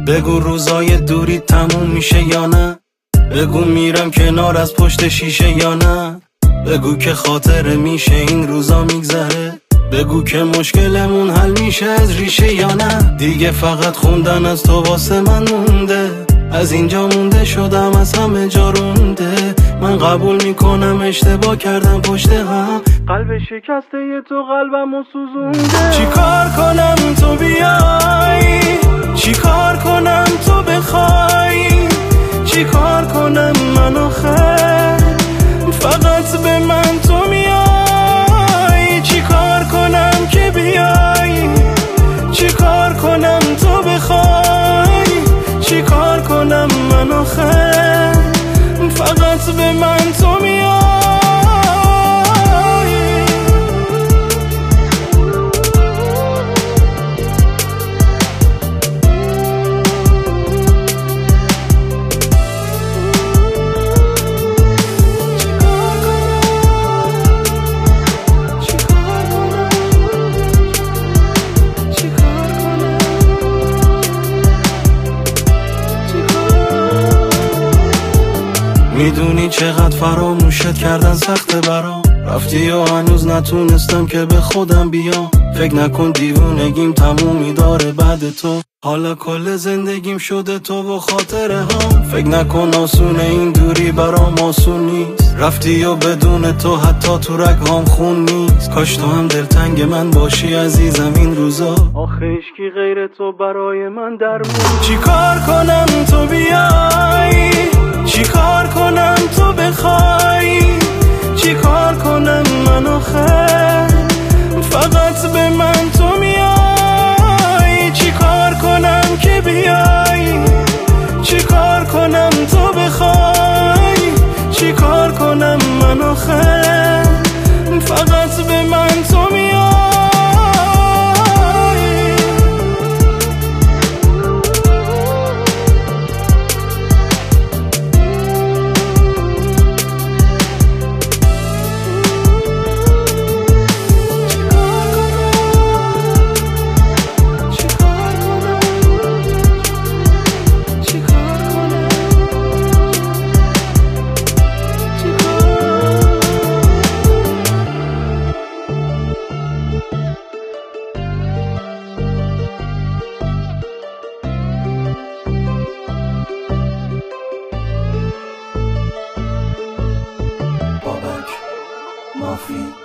بگو روزای دوری تموم میشه یا نه، بگو میرم کنار از پشت شیشه یا نه، بگو که خاطره میشه این روزا میگذره، بگو که مشکلمون حل میشه از ریشه یا نه. دیگه فقط خوندن از تو واسه من مونده، از اینجا مونده شدم از همه جا رونده. من قبول میکنم اشتباه کردم پشت هم، قلب شکسته تو قلبمو سوزونده. چی کار کنم تو بیای، چی کار کنم تو بخوای، چی کار کنم من آخر فقط به من تو میای. چی کار کنم که بیای، چی کار کنم تو بخوای، چی کار کنم من آخر فقط به من تو میای. میدونی چقدر فراموشت کردن سخته برام، رفتی و هنوز نتونستم که به خودم بیام. فکر نکن دیوونگیم تمومی داره بعد تو، حالا کل زندگیم شده تو و خاطره هم. فکر نکن آسونه این دوری برام آسون نیست، رفتی و بدون تو حتی تو رگهام خون نیست. کاش تو هم دلتنگ من باشی عزیزم این روزا، آخه عشقی غیر تو برای من درمون. چی کار کنم تو بیای، چی کار کنم تو بخوای، چی کار کنم من آخر فقط به من تو میای. چی کار کنم که بیای، چی کار کنم تو بخوای، چی کار کنم من آخر فقط به من تو میای. Mafia.